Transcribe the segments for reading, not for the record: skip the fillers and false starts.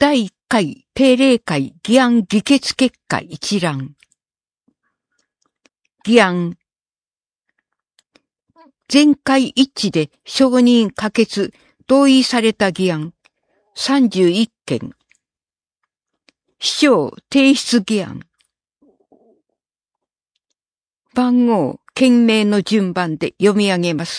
第1回定例会議案議決結果一覧。議案。全会一致で承認可決、同意された議案。31件。市長提出議案。番号、件名の順番で読み上げます。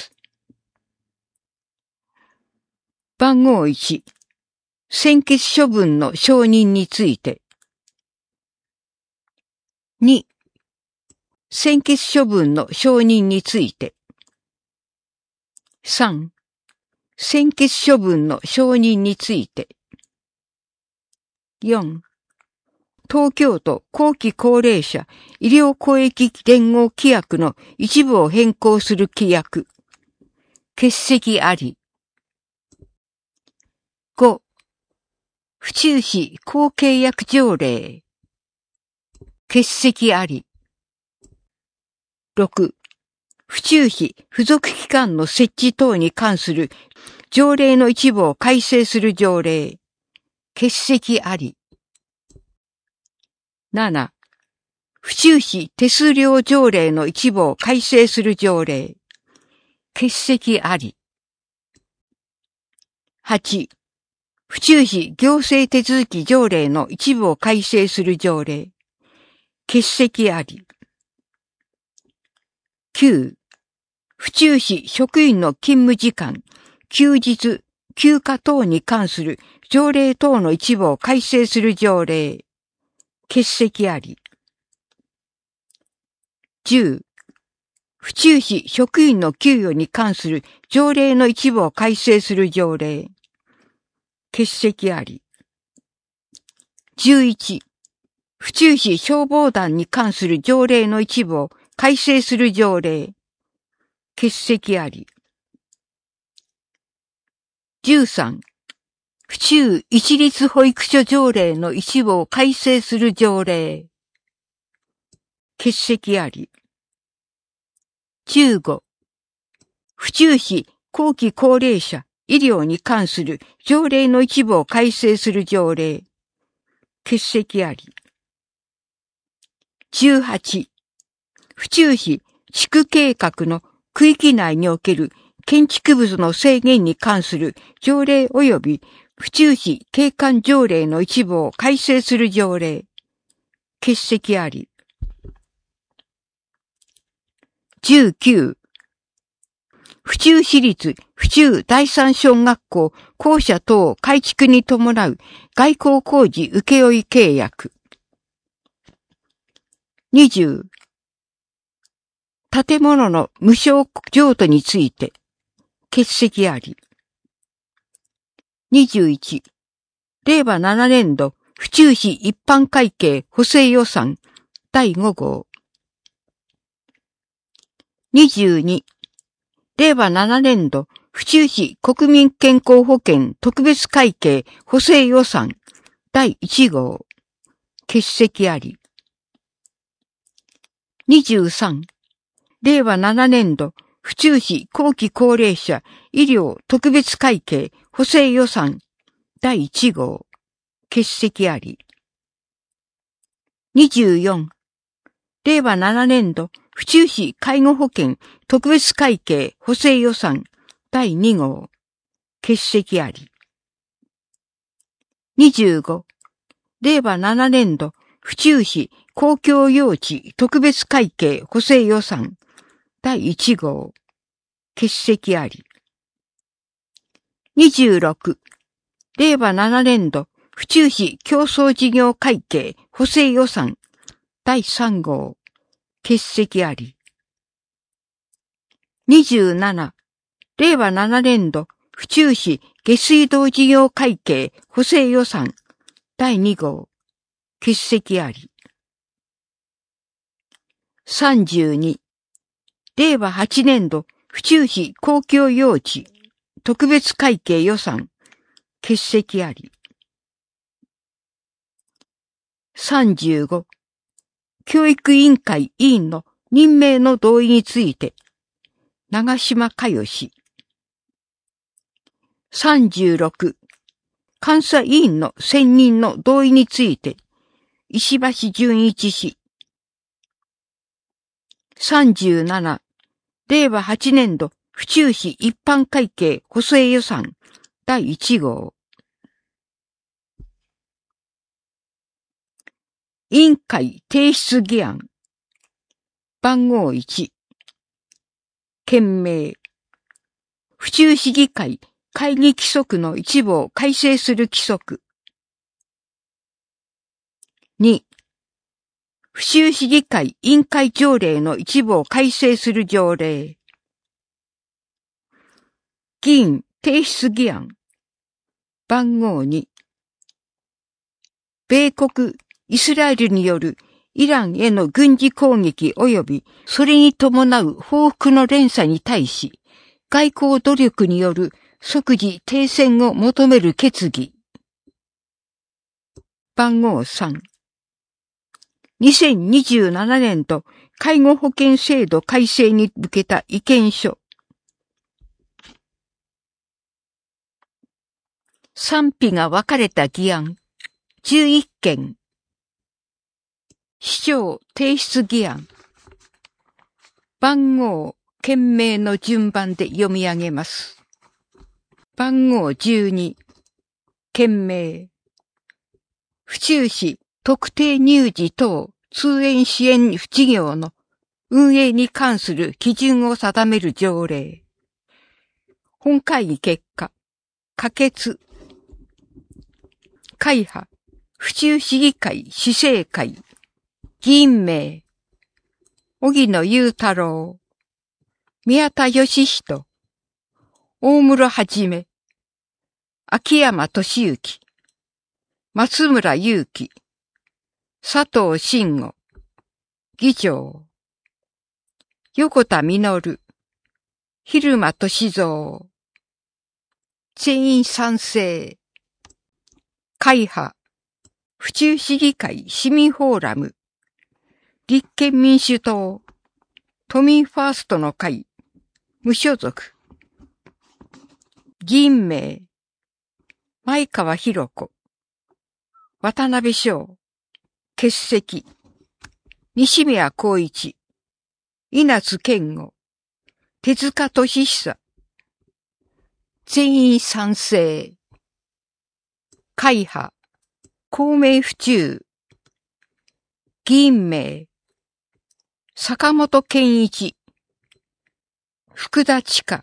番号1。専決処分の承認について。2。専決処分の承認について。3。専決処分の承認について。4. 東京都後期高齢者医療公益連合規約の一部を変更する規約。欠席あり。5. 府中市公契約条例。欠席あり。6. 府中市付属機関の設置等に関する条例の一部を改正する条例。欠席あり。7. 府中市手数料条例の一部を改正する条例。欠席あり。8. 府中市行政手続き条例の一部を改正する条例。欠席あり。9. 府中市職員の勤務時間、休日、休暇等に関する条例等の一部を改正する条例。欠席あり。10. 府中市職員の給与に関する条例の一部を改正する条例。欠席あり。11. 府中市消防団に関する条例の一部を改正する条例。欠席あり。13. 府中一律保育所条例の一部を改正する条例。欠席あり。15. 府中市後期高齢者医療に関する条例の一部を改正する条例。欠席あり。18. 府中市地区計画の区域内における建築物の制限に関する条例及び府中市景観条例の一部を改正する条例。欠席あり。19. 府中市立府中第三小学校校舎等改築に伴う外交工事請負契約。20. 建物の無償譲渡について欠席あり。21. 令和7年度府中市一般会計補正予算第5号。22. 令和7年度府中市国民健康保険特別会計補正予算第1号。欠席あり。23. 令和7年度府中市後期高齢者医療特別会計補正予算第1号。欠席あり。24. 令和7年度府中市介護保険特別会計補正予算第2号。欠席あり。25. 令和7年度府中市公共用地特別会計補正予算第1号。欠席あり。26. 令和7年度府中市競争事業会計補正予算第3号。欠席あり。27. 令和7年度府中市下水道事業会計補正予算第2号。欠席あり。32. 令和8年度府中市公共用地特別会計予算欠席あり。35. 教育委員会委員の任命の同意について長島佳代氏。36. 監査委員の選任の同意について、石橋淳一氏。37、令和8年度府中市一般会計補正予算第1号。委員会提出議案。番号1。件名。府中市議会会議規則の一部を改正する規則。2、府中市議会委員会条例の一部を改正する条例。議員提出議案。番号2。米国、イスラエルによるイランへの軍事攻撃及びそれに伴う報復の連鎖に対し、外交努力による即時停戦を求める決議。番号3。2027年度介護保険制度改正に向けた意見書。賛否が分かれた議案。11件。市長提出議案。番号、件名の順番で読み上げます。番号12。件名。府中市特定乳児等通園支援事業の運営に関する基準を定める条例。本会議結果。可決。会派。府中市議会市政会。議員名。荻野雄太郎。宮田義人。大室はじめ。秋山俊之。松村祐樹。佐藤慎吾。議長。横田実。蛭間俊三。全員賛成。会派。府中市議会市民フォーラム。立憲民主党。都民ファーストの会。無所属。議員名。前川博子。渡辺翔。欠席。西宮光一。稲津健吾。手塚俊久。全員賛成。会派。公明府中。議員名。坂本健一。福田千佳。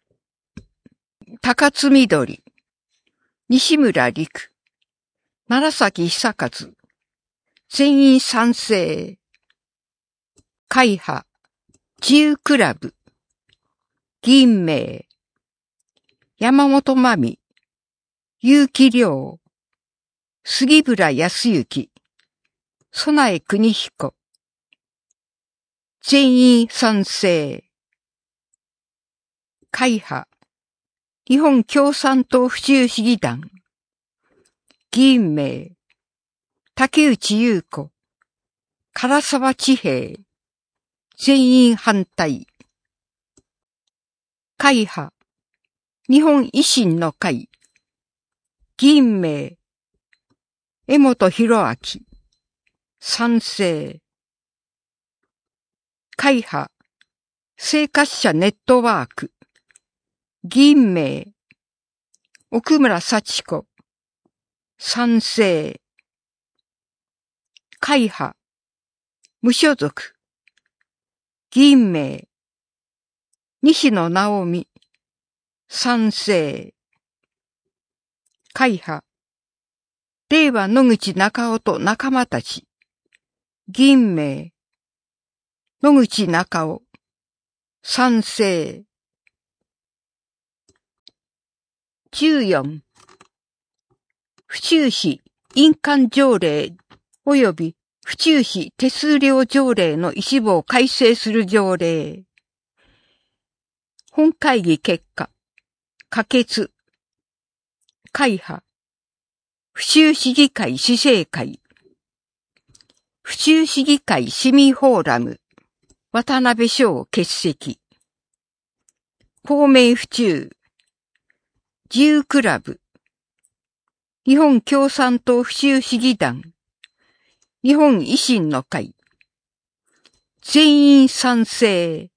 高津緑。西村陸。楢崎久和。全員賛成。会派。自由クラブ。議員名。山本真美。結城亮。杉村康之。曽苗邦彦。全員賛成。会派。日本共産党府中市議団。議員名。竹内優子。唐沢千平。全員反対。会派。日本維新の会。議員名。江本博明。賛成。会派。生活者ネットワーク。議員名。奥村幸子。賛成。会派。無所属。議員名。西野直美。賛成。会派。令和野口中夫と仲間たち。議員名。野口中夫。賛成。14。府中市印鑑条例及び府中市手数料条例の一部を改正する条例。本会議結果。可決。会派。府中市議会市政会。府中市議会市民フォーラム。渡辺翔欠席。公明府中。自由クラブ。 日本共産党府中市議団、日本維新の会、全員賛成。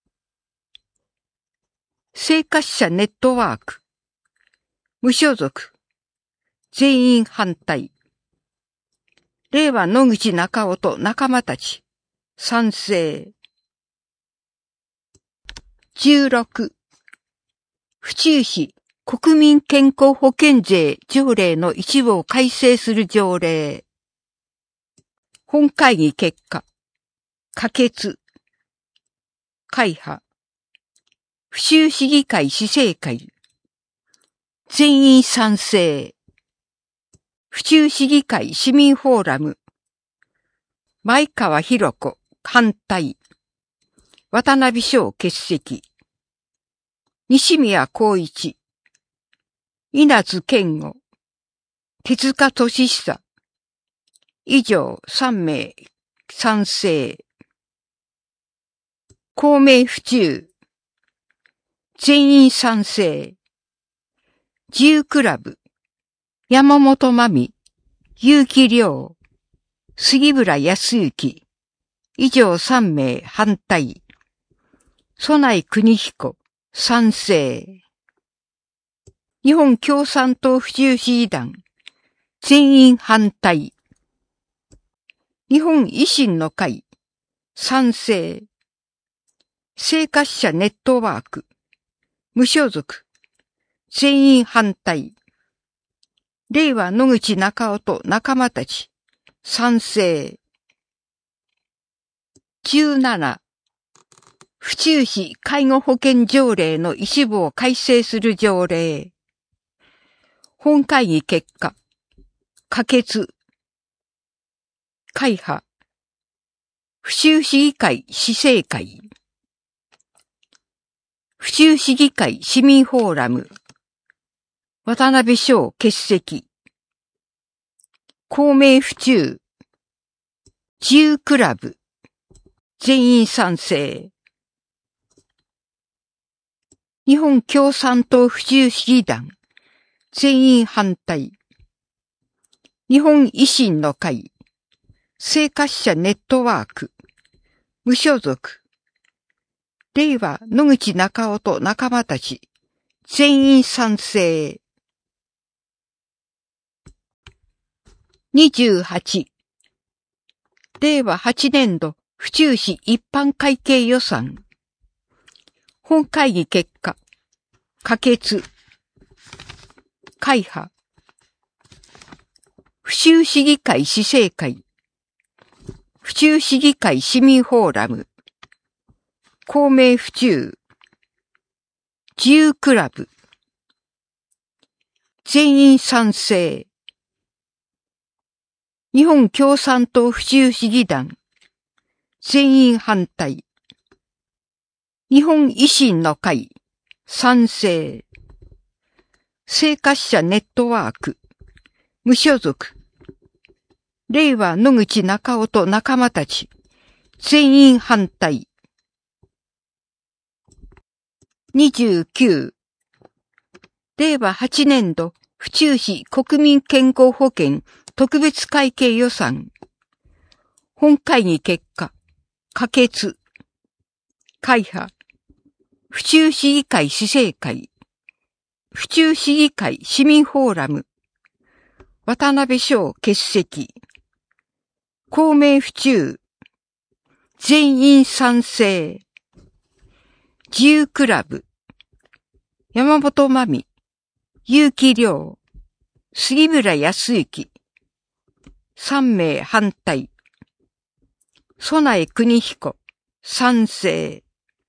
生活者ネットワーク、無所属、全員反対。令和野口中夫と仲間たち、賛成。16、府中市国民健康保険税条例の一部を改正する条例。本会議結果、可決。会派。府中市議会市政会。全員賛成。府中市議会市民フォーラム。前川博子、反対。渡辺翔欠席。西宮光一。稲津健吾。手塚俊久。以上3名賛成。公明府中。全員賛成。自由クラブ。山本真美。結城亮。杉村康之。以上3名反対。曽内邦彦。賛成。日本共産党府中市議団。全員反対。日本維新の会。賛成。生活者ネットワーク。無所属。全員反対。令和野口中夫と仲間たち。賛成。17、府中市介護保険条例の一部を改正する条例。本会議結果。可決。会派。府中市議会市政会。府中市議会市民フォーラム。渡辺翔欠席。公明府中。自由クラブ。全員賛成。日本共産党府中市議団。全員反対。日本維新の会。生活者ネットワーク。無所属。令和野口中夫と仲間たち。全員賛成。28、令和8年度府中市一般会計予算。本会議結果。可決。会派。府中市議会市政会。府中市議会市民フォーラム。公明府中。自由クラブ。全員賛成。日本共産党府中市議団。全員反対。日本維新の会。賛成。生活者ネットワーク。無所属。令和野口中夫と仲間たち。全員反対。29、令和8年度府中市国民健康保険特別会計予算。本会議結果。可決。会派。府中市議会市政会。府中市議会市民フォーラム。渡辺翔欠席。公明府中。全員賛成。自由クラブ。山本真美。結城亮。杉村康之。3名反対。曽内邦彦。賛成。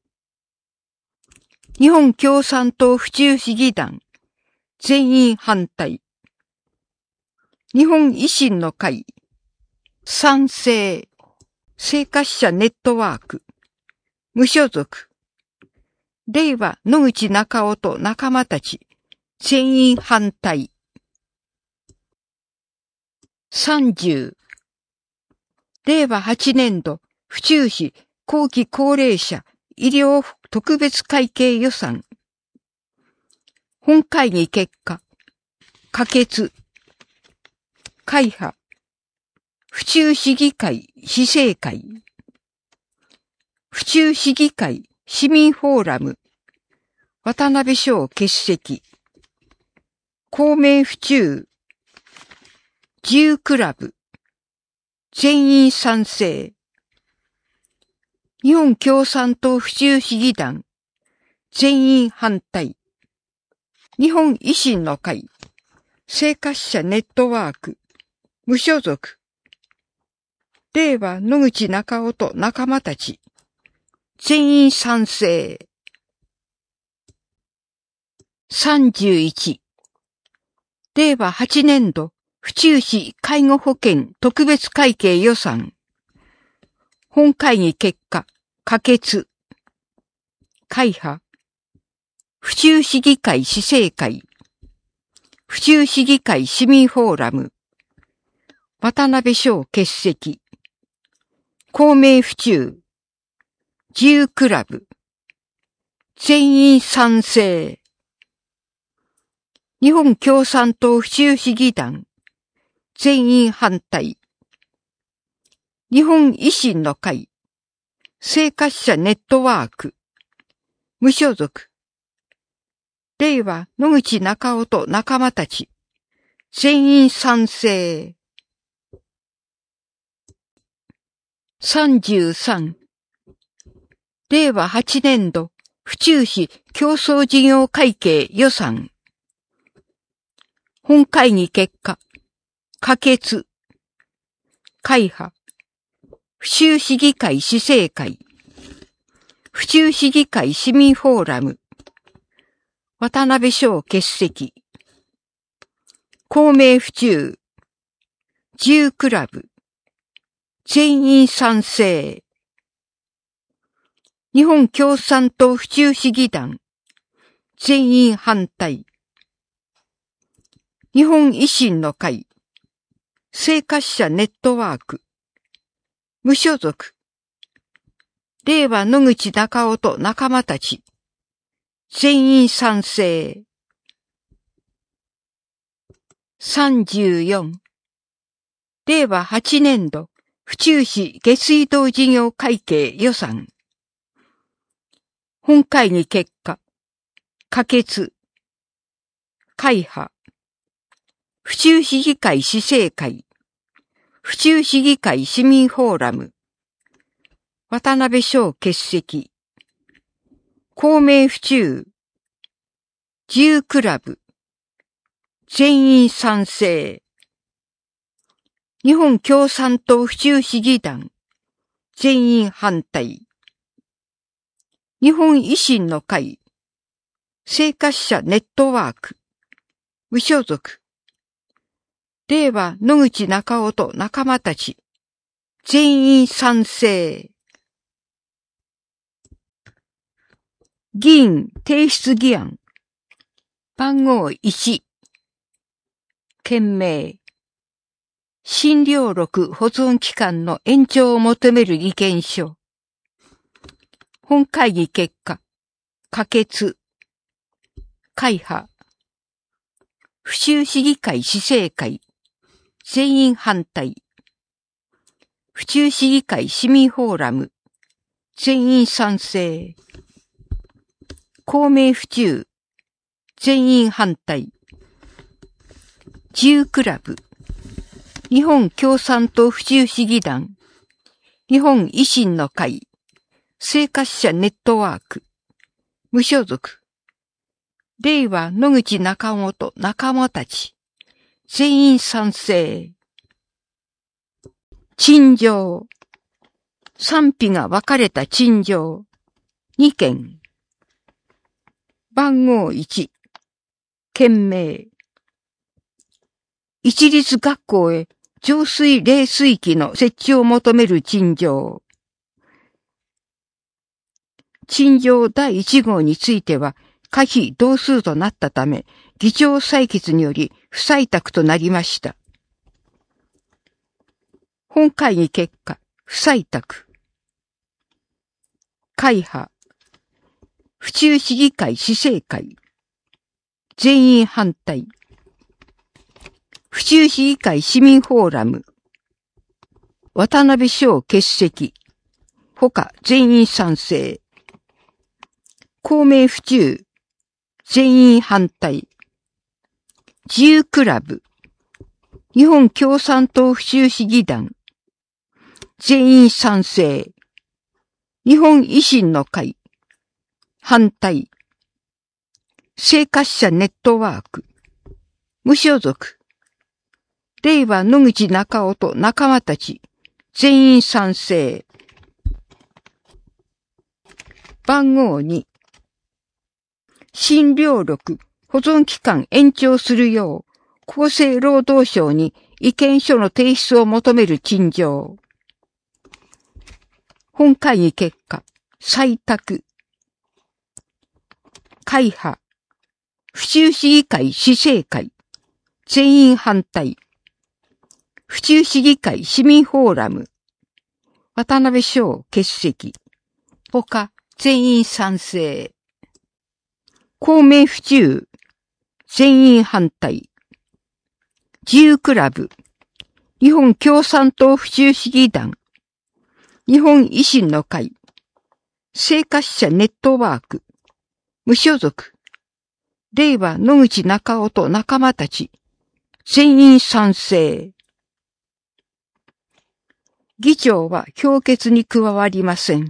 日本共産党府中市議団。全員反対。日本維新の会。賛成。生活者ネットワーク。無所属。令和野口中夫と仲間たち。全員反対。30、令和8年度府中市後期高齢者医療特別会計予算。本会議結果。可決。 会派、府中市議会市政会、府中市議会市民フォーラム、渡辺翔欠席、公明府中、自由クラブ、全員賛成、日本共産党府中市議団、全員反対、日本維新の会、生活者ネットワーク、無所属、令和野口中夫と仲間たち、全員賛成。31、令和8年度、府中市介護保険特別会計予算。本会議結果、可決。会派。府中市議会市政会。府中市議会市民フォーラム。渡辺翔欠席。公明府中。自由クラブ。全員賛成。日本共産党府中市議団。全員反対。日本維新の会。生活者ネットワーク。無所属。令和野口中夫と仲間たち。全員賛成。33。令和8年度、府中市競争事業会計予算。本会議結果、可決。会派。府中市議会市政会。府中市議会市民フォーラム。渡辺翔欠席。公明府中。自由クラブ。全員賛成。日本共産党府中市議団。全員反対。日本維新の会。生活者ネットワーク。無所属。令和野口中夫と仲間たち。全員賛成。34。令和8年度、府中市下水道事業会計予算。本会議結果。可決。会派。府中市議会市政会。府中市議会市民フォーラム。渡辺翔欠席。公明府中。自由クラブ。全員賛成。日本共産党府中市議団。全員反対。日本維新の会。生活者ネットワーク。無所属。令和野口中夫と仲間たち。全員賛成。議員提出議案。番号1。件名。診療録保存期間の延長を求める意見書。本会議結果。可決。会派。府中市議会市政会。全員反対。府中市議会市民フォーラム。全員賛成。公明府中。全員反対。自由クラブ。日本共産党府中市議団。日本維新の会。生活者ネットワーク。無所属。令和野口中夫と仲間たち。全員賛成。陳情。賛否が分かれた陳情。2件。番号1。件名。一律学校へ浄水冷水器の設置を求める陳情。陳情第1号については可否同数となったため、議長採決により不採択となりました。本会議結果、不採択。会派。府中市議会市政会。全員反対。 府中市議会市民フォーラム。渡辺翔欠席。他全員賛成。公明府中。全員反対。自由クラブ。日本共産党府中市議団。全員賛成。日本維新の会。反対。生活者ネットワーク。無所属。令和野口中夫と仲間たち。全員賛成。番号2。診療録保存期間延長するよう、厚生労働省に意見書の提出を求める陳情。本会議結果、採択。会派。府中市議会市政会。全員反対。府中市議会市民フォーラム。渡辺翔欠席。他全員賛成。公明府中。全員反対。自由クラブ。日本共産党府中市議団。日本維新の会。生活者ネットワーク。無所属。令和野口中夫と仲間たち。全員賛成。議長は評決に加わりません。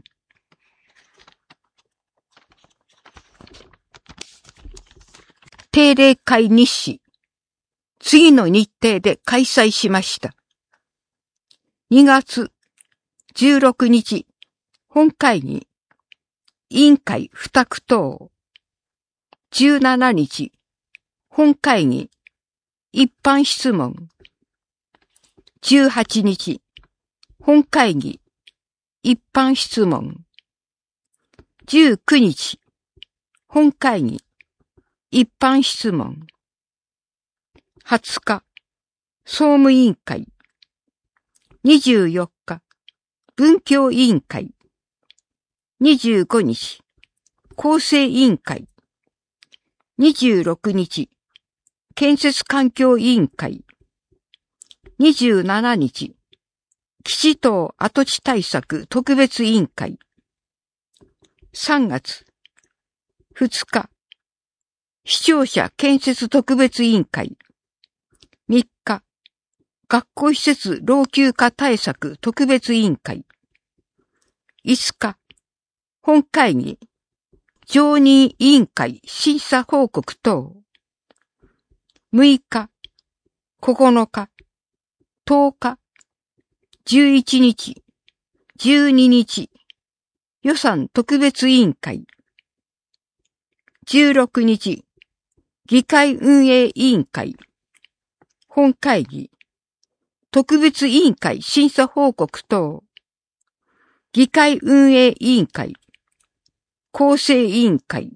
定例会日誌。次の日程で開催しました。2月16日、本会議、委員会付託等。17日、本会議、一般質問。18日、本会議、一般質問。19日、本会議、一般質問。20日、総務委員会。24日、文教委員会。25日、構成委員会。26日、建設環境委員会。27日、基地等跡地対策特別委員会。3月2日、視聴者建設特別委員会。3日、学校施設老朽化対策特別委員会。5日、本会議、常任委員会審査報告等。6日、9日、10日、11日、12日、予算特別委員会。16日、議会運営委員会。本会議、特別委員会審査報告等。議会運営委員会。構成委員会。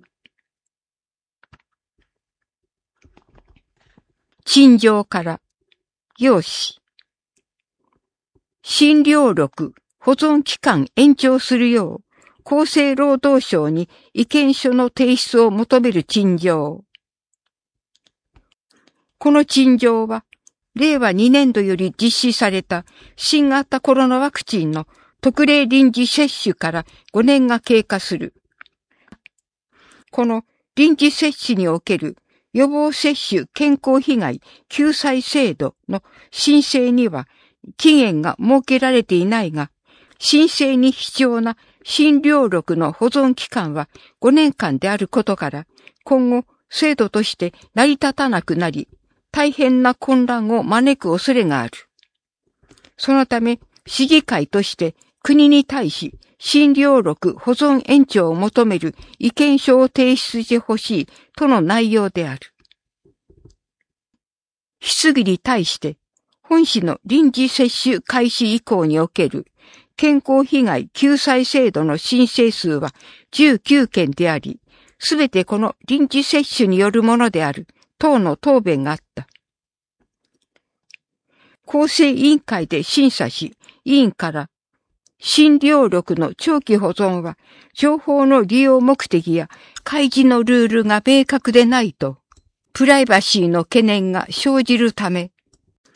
陳情から、要旨。診療録保存期間延長するよう、厚生労働省に意見書の提出を求める陳情。この陳情は、令和2年度より実施された新型コロナワクチンの特例臨時接種から5年が経過する。この臨時接種における予防接種健康被害救済制度の申請には期限が設けられていないが、申請に必要な診療録の保存期間は5年間であることから、今後制度として成り立たなくなり、大変な混乱を招く恐れがある。そのため、市議会として国に対し、診療録保存延長を求める意見書を提出してほしいとの内容である。質疑に対して、本市の臨時接種開始以降における健康被害救済制度の申請数は19件であり、すべてこの臨時接種によるものである、等の答弁があった。構成委員会で審査し、委員から、診療録の長期保存は、情報の利用目的や開示のルールが明確でないと、プライバシーの懸念が生じるため、適切に保存するべきとの意見があった。この意見に対し、委員から、診療録の保存期間延長するよう、厚生労働省に意見書の提出を求める陳情。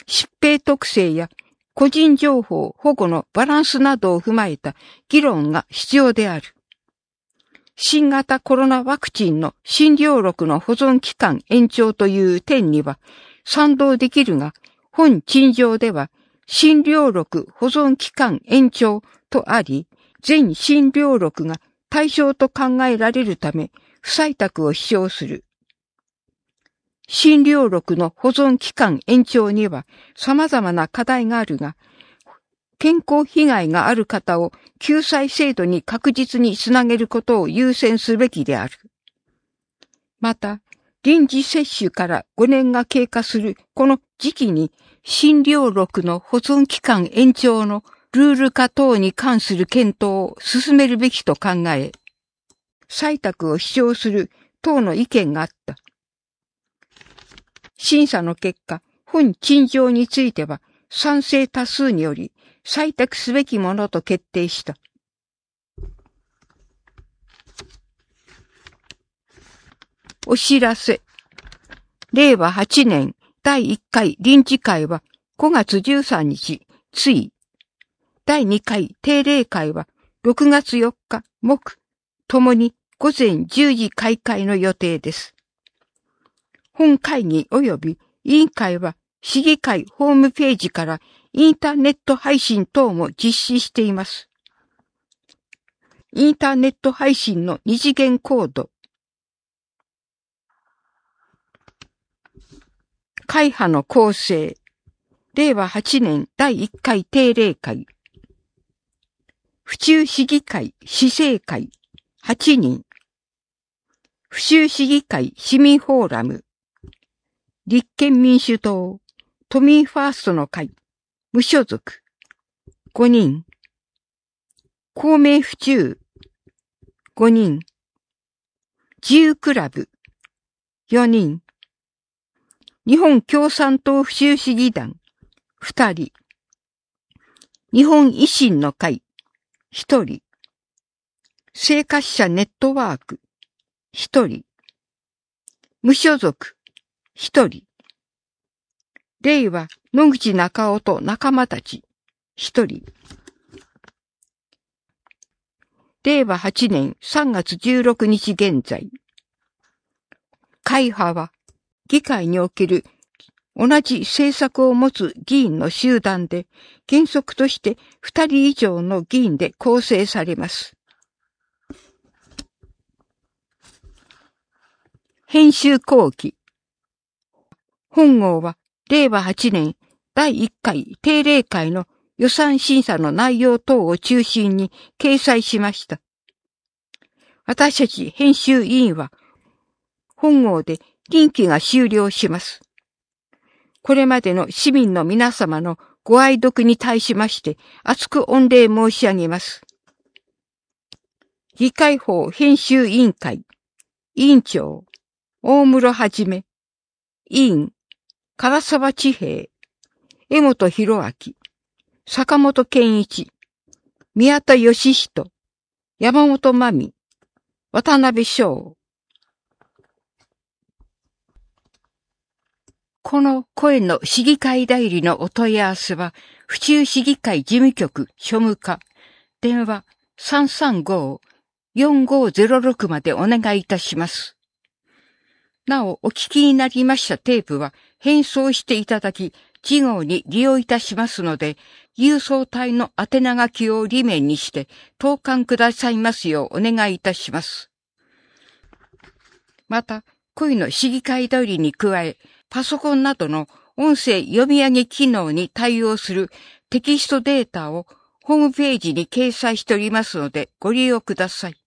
疾病特性や個人情報保護のバランスなどを踏まえた議論が必要である。新型コロナワクチンの診療録の保存期間延長という点には賛同できるが、本陳情では診療録保存期間延長とあり、全診療録が対象と考えられるため、不採択を主張する。診療録の保存期間延長には様々な課題があるが、健康被害がある方を救済制度に確実につなげることを優先すべきである。また、臨時接種から5年が経過するこの時期に診療録の保存期間延長のルール化等に関する検討を進めるべきと考え、採択を主張する等の意見があった。審査の結果、本陳情については賛成多数により採択すべきものと決定した。お知らせ。令和8年第1回臨時会は5月13日、対。第2回定例会は6月4日、木、ともに午前10時開会の予定です。本会議及び委員会は市議会ホームページからインターネット配信等も実施しています。インターネット配信の二次元コード。会派の構成。令和8年第1回定例会。府中市議会市政会8人。府中市議会市民フォーラム。立憲民主党、都民ファーストの会、無所属、5人。公明府中、5人。自由クラブ、4人。日本共産党府中市議団、2人。日本維新の会、1人。生活者ネットワーク、1人。無所属、1人。令和野口中夫と仲間たち、1人。令和8年3月16日現在。会派は、議会における同じ政策を持つ議員の集団で、原則として2人以上の議員で構成されます。編集後期。本号は、令和8年第1回定例会の予算審査の内容等を中心に掲載しました。私たち編集委員は、本号で任期が終了します。これまでの市民の皆様のご愛読に対しまして厚く御礼申し上げます。議会法編集委員会委員長大室はじめ委員唐沢千平江本博明坂本健一宮田義人山本真美渡辺翔。この声の市議会代理のお問い合わせは、府中市議会事務局庶務課、電話 335-4506 までお願いいたします。なお、お聞きになりましたテープは、返送していただき、次号に利用いたしますので、郵送隊の宛名書きを裏面にして、投函くださいますようお願いいたします。また、声の市議会代理に加え、パソコンなどの音声読み上げ機能に対応するテキストデータをホームページに掲載しておりますのでご利用ください。